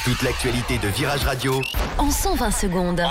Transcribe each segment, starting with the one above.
Toute l'actualité de Virage Radio en 120 secondes.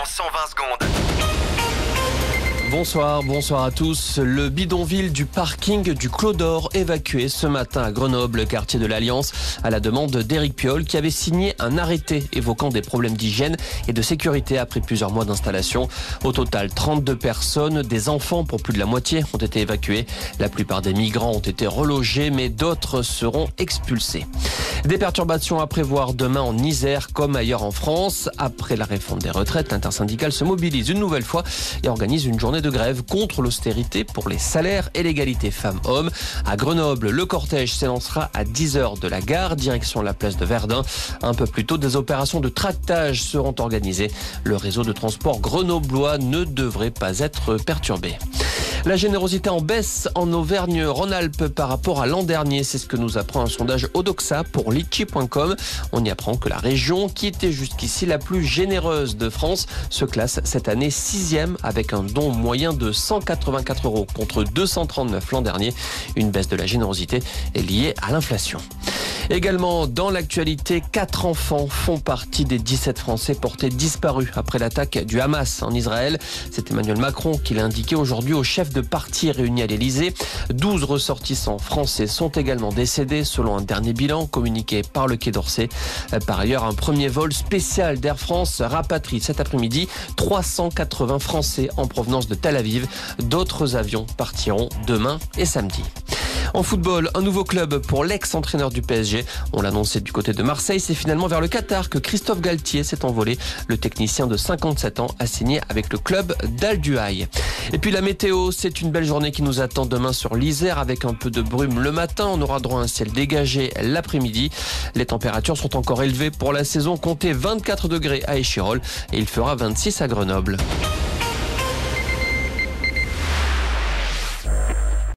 Bonsoir à tous. Le bidonville du parking du Clos d'Or évacué ce matin à Grenoble, quartier de l'Alliance, à la demande d'Éric Piolle qui avait signé un arrêté évoquant des problèmes d'hygiène et de sécurité après plusieurs mois d'installation. Au total, 32 personnes, des enfants pour plus de la moitié ont été évacués. La plupart des migrants ont été relogés, mais d'autres seront expulsés. Des perturbations à prévoir demain en Isère comme ailleurs en France. Après la réforme des retraites, l'intersyndicale se mobilise une nouvelle fois et organise une journée de grève contre l'austérité pour les salaires et l'égalité femmes-hommes. À Grenoble, le cortège s'élancera à 10h de la gare, direction la place de Verdun. Un peu plus tôt, des opérations de tractage seront organisées. Le réseau de transport grenoblois ne devrait pas être perturbé. La générosité en baisse en Auvergne-Rhône-Alpes par rapport à l'an dernier. C'est ce que nous apprend un sondage Odoxa pour litchi.com. On y apprend que la région, qui était jusqu'ici la plus généreuse de France, se classe cette année 6e avec un don moyen de 184 € contre 239 l'an dernier. Une baisse de la générosité est liée à l'inflation. Également, dans l'actualité, 4 enfants font partie des 17 Français portés disparus après l'attaque du Hamas en Israël. C'est Emmanuel Macron qui l'a indiqué aujourd'hui aux chefs de parti réunis à l'Elysée. 12 ressortissants français sont également décédés selon un dernier bilan communiqué par le Quai d'Orsay. Par ailleurs, un premier vol spécial d'Air France rapatrie cet après-midi 380 Français en provenance de Tel Aviv. D'autres avions partiront demain et samedi. En football, un nouveau club pour l'ex-entraîneur du PSG. On l'annonçait du côté de Marseille, c'est finalement vers le Qatar que Christophe Galtier s'est envolé. Le technicien de 57 ans a signé avec le club d'Al Duhail. Et puis la météo, c'est une belle journée qui nous attend demain sur l'Isère avec un peu de brume le matin. On aura droit à un ciel dégagé l'après-midi. Les températures sont encore élevées pour la saison. Comptez 24 degrés à Échirolles et il fera 26 à Grenoble.